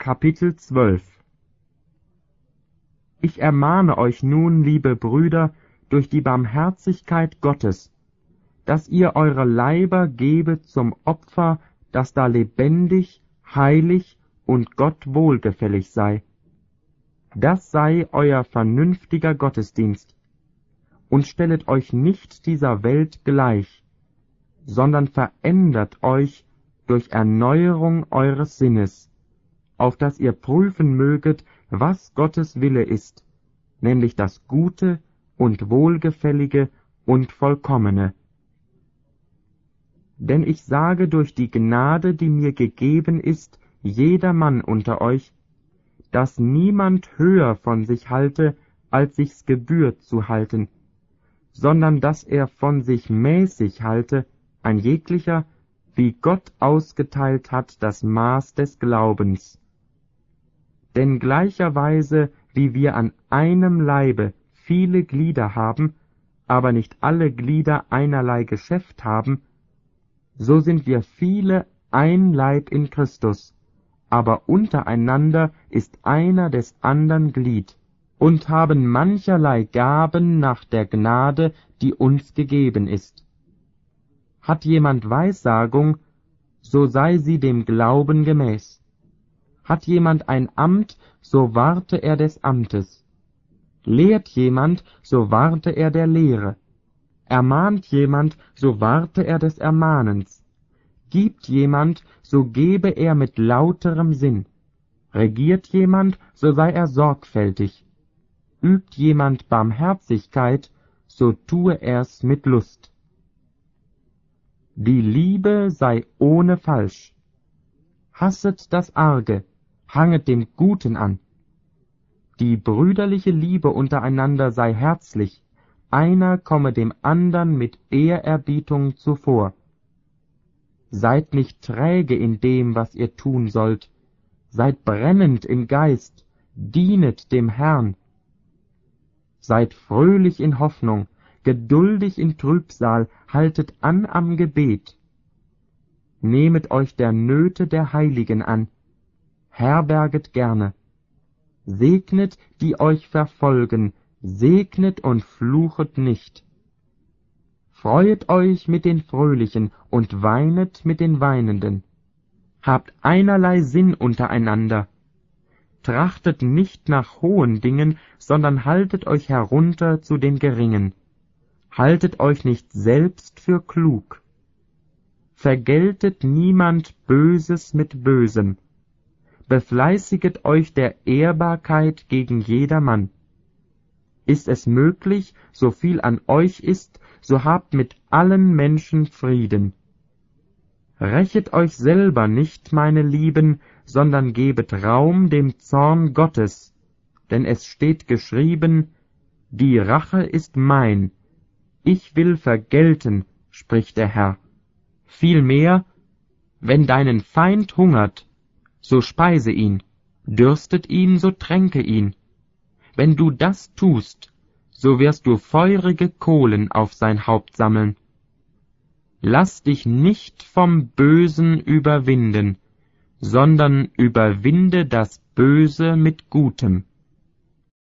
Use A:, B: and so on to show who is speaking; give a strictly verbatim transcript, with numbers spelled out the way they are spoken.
A: Kapitel zwölf. Ich ermahne euch nun, liebe Brüder, durch die Barmherzigkeit Gottes, dass ihr eure Leiber gebet zum Opfer, das da lebendig, heilig und Gott wohlgefällig sei. Das sei euer vernünftiger Gottesdienst. Und stellet euch nicht dieser Welt gleich, sondern verändert euch durch Erneuerung eures Sinnes, auf dass ihr prüfen möget, was Gottes Wille ist, nämlich das Gute und Wohlgefällige und Vollkommene. Denn ich sage durch die Gnade, die mir gegeben ist, jedermann unter euch, dass niemand höher von sich halte, als sich's gebührt zu halten, sondern dass er von sich mäßig halte, ein jeglicher, wie Gott ausgeteilt hat, das Maß des Glaubens. Denn gleicherweise, wie wir an einem Leibe viele Glieder haben, aber nicht alle Glieder einerlei Geschäft haben, so sind wir viele ein Leib in Christus, aber untereinander ist einer des andern Glied, und haben mancherlei Gaben nach der Gnade, die uns gegeben ist. Hat jemand Weissagung, so sei sie dem Glauben gemäß. Hat jemand ein Amt, so warte er des Amtes. Lehrt jemand, so warte er der Lehre. Ermahnt jemand, so warte er des Ermahnens. Gibt jemand, so gebe er mit lauterem Sinn. Regiert jemand, so sei er sorgfältig. Übt jemand Barmherzigkeit, so tue er's mit Lust. Die Liebe sei ohne Falsch. Hasset das Arge, hanget dem Guten an. Die brüderliche Liebe untereinander sei herzlich, einer komme dem andern mit Ehrerbietung zuvor. Seid nicht träge in dem, was ihr tun sollt, seid brennend im Geist, dienet dem Herrn. Seid fröhlich in Hoffnung, geduldig in Trübsal, haltet an am Gebet. Nehmet euch der Nöte der Heiligen an, herberget gerne. Segnet, die euch verfolgen, segnet und fluchet nicht. Freuet euch mit den Fröhlichen und weinet mit den Weinenden. Habt einerlei Sinn untereinander. Trachtet nicht nach hohen Dingen, sondern haltet euch herunter zu den Geringen. Haltet euch nicht selbst für klug. Vergeltet niemand Böses mit Bösem. Befleißiget euch der Ehrbarkeit gegen jedermann. Ist es möglich, so viel an euch ist, so habt mit allen Menschen Frieden. Rächet euch selber nicht, meine Lieben, sondern gebet Raum dem Zorn Gottes, denn es steht geschrieben, die Rache ist mein, ich will vergelten, spricht der Herr. Vielmehr, wenn deinen Feind hungert, so speise ihn, dürstet ihn, so tränke ihn. Wenn du das tust, so wirst du feurige Kohlen auf sein Haupt sammeln. Lass dich nicht vom Bösen überwinden, sondern überwinde das Böse mit Gutem.